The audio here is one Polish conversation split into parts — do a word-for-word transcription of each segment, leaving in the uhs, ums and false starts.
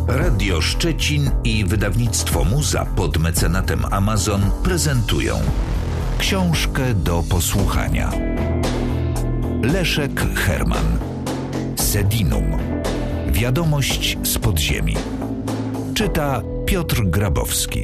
Radio Szczecin i wydawnictwo Muza pod mecenatem Amazon prezentują książkę do posłuchania. Leszek Herman. Sedinum. Wiadomość z podziemi. Czyta Piotr Grabowski.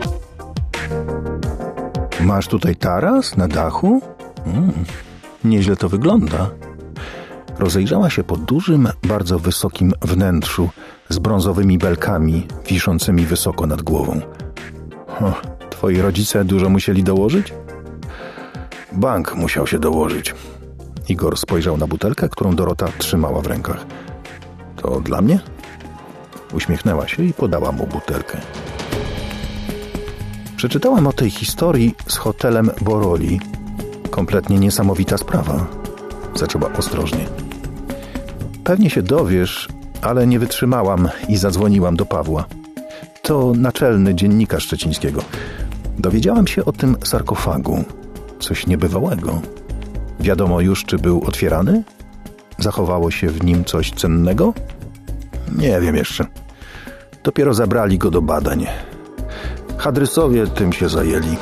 Masz tutaj taras na dachu? Mm, nieźle to wygląda. Rozejrzała się po dużym, bardzo wysokim wnętrzu z brązowymi belkami wiszącymi wysoko nad głową. O, twoi rodzice dużo musieli dołożyć? Bank musiał się dołożyć. Igor spojrzał na butelkę, którą Dorota trzymała w rękach. To dla mnie? Uśmiechnęła się i podała mu butelkę. Przeczytałam o tej historii z hotelem Boroli. Kompletnie niesamowita sprawa. Zaczęła ostrożnie. Pewnie się dowiesz, ale nie wytrzymałam i zadzwoniłam do Pawła. To naczelny dziennikarz szczecińskiego. Dowiedziałam się o tym sarkofagu. Coś niebywałego. Wiadomo już, czy był otwierany? Zachowało się w nim coś cennego? Nie wiem jeszcze. Dopiero zabrali go do badań. Hadrysowie tym się zajęli.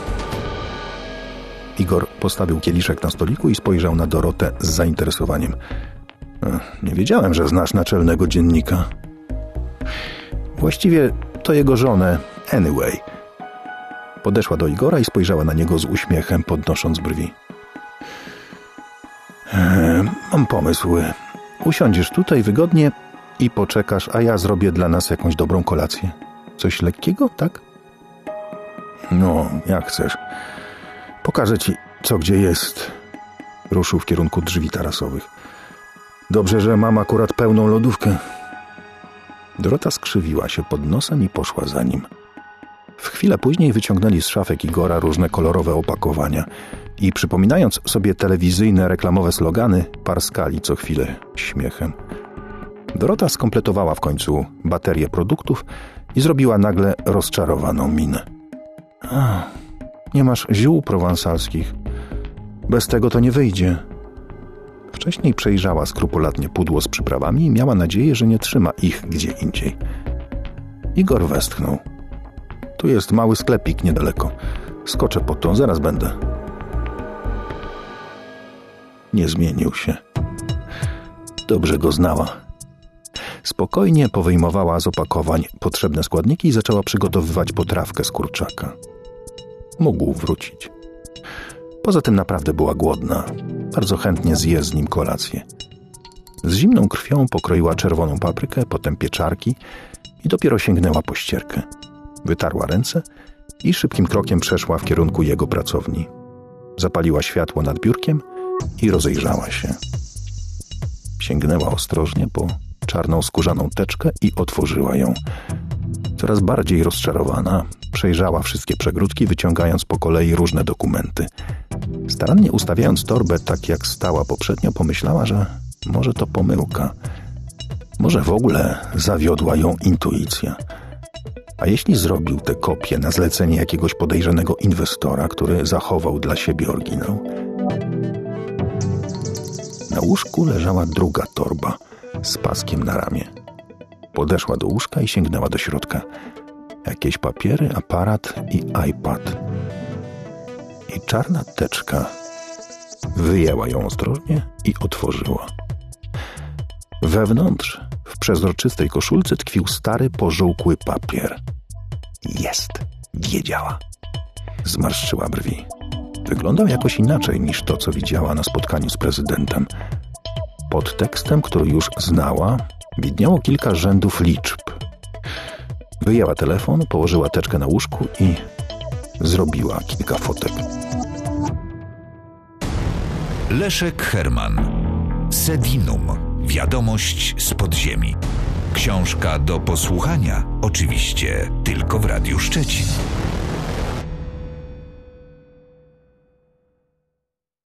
Igor postawił kieliszek na stoliku i spojrzał na Dorotę z zainteresowaniem. Nie wiedziałem, że znasz naczelnego dziennika. Właściwie to jego żonę, Anyway. Podeszła do Igora i spojrzała na niego z uśmiechem, podnosząc brwi. Eee, mam pomysł. Usiądziesz tutaj wygodnie i poczekasz, a ja zrobię dla nas jakąś dobrą kolację. Coś lekkiego, tak? No, jak chcesz. Pokażę ci, co gdzie jest. Ruszył w kierunku drzwi tarasowych. Dobrze, że mam akurat pełną lodówkę. Dorota skrzywiła się pod nosem i poszła za nim. W chwilę później wyciągnęli z szafek Igora różne kolorowe opakowania i przypominając sobie telewizyjne reklamowe slogany, parskali co chwilę śmiechem. Dorota skompletowała w końcu baterię produktów i zrobiła nagle rozczarowaną minę. A, nie masz ziół prowansalskich. Bez tego to nie wyjdzie. Wcześniej przejrzała skrupulatnie pudło z przyprawami i miała nadzieję, że nie trzyma ich gdzie indziej. Igor westchnął. Tu jest mały sklepik niedaleko. Skoczę po to, zaraz będę. Nie zmienił się. Dobrze go znała. Spokojnie powyjmowała z opakowań potrzebne składniki i zaczęła przygotowywać potrawkę z kurczaka. Mógł wrócić. Poza tym naprawdę była głodna. Bardzo chętnie zje z nim kolację. Z zimną krwią pokroiła czerwoną paprykę, potem pieczarki i dopiero sięgnęła po ścierkę. Wytarła ręce i szybkim krokiem przeszła w kierunku jego pracowni. Zapaliła światło nad biurkiem i rozejrzała się. Sięgnęła ostrożnie po czarną skórzaną teczkę i otworzyła ją. Coraz bardziej rozczarowana, przejrzała wszystkie przegródki, wyciągając po kolei różne dokumenty. Starannie ustawiając torbę tak jak stała poprzednio, pomyślała, że może to pomyłka. Może w ogóle zawiodła ją intuicja. A jeśli zrobił tę kopię na zlecenie jakiegoś podejrzanego inwestora, który zachował dla siebie oryginał? Na łóżku leżała druga torba z paskiem na ramię. Podeszła do łóżka i sięgnęła do środka. Jakieś papiery, aparat i iPad. I czarna teczka. Wyjęła ją ostrożnie i otworzyła. Wewnątrz, w przezroczystej koszulce tkwił stary, pożółkły papier. Jest, wiedziała. Zmarszczyła brwi. Wyglądał jakoś inaczej niż to, co widziała na spotkaniu z prezydentem. Pod tekstem, który już znała, widniało kilka rzędów liczb. Wyjęła telefon, położyła teczkę na łóżku i zrobiła kilka fotek. Leszek Herman. Sedinum. Wiadomość z podziemi. Książka do posłuchania, oczywiście tylko w Radiu Szczecin.